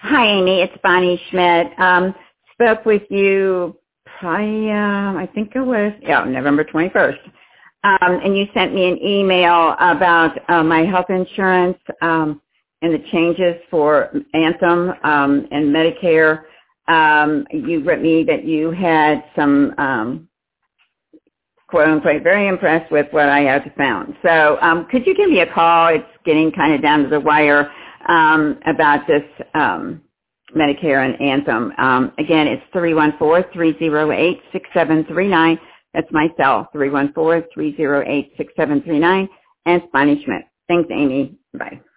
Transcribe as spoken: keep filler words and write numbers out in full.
Hi, Amy. It's Bonnie Schmidt. Um, spoke with you probably, um, I think it was, yeah, November twenty-first. Um, and you sent me an email about uh, my health insurance um, and the changes for Anthem um, and Medicare. Um, you wrote me that you had some, um, quote unquote, very impressed with what I had found. So um, could you give me a call? It's getting kind of down to the wire um, about this um, Medicare and Anthem. Um, again, it's three one four, three oh eight, six seven three nine. That's my cell, three one four, three oh eight, six seven three nine. And it's Bonnie Schmidt. Thanks, Amy. Bye.